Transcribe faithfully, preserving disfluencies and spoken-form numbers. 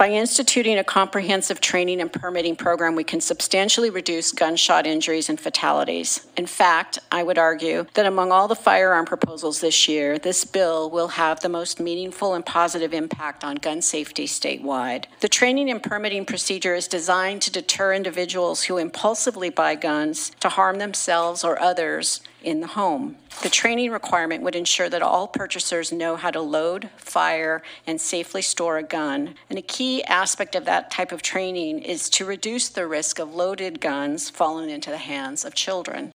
By instituting a comprehensive training and permitting program, we can substantially reduce gunshot injuries and fatalities. In fact, I would argue that among all the firearm proposals this year, this bill will have the most meaningful and positive impact on gun safety statewide. The training and permitting procedure is designed to deter individuals who impulsively buy guns to harm themselves or others in the home. The training requirement would ensure that all purchasers know how to load, fire, and safely store a gun. And a key aspect of that type of training is to reduce the risk of loaded guns falling into the hands of children.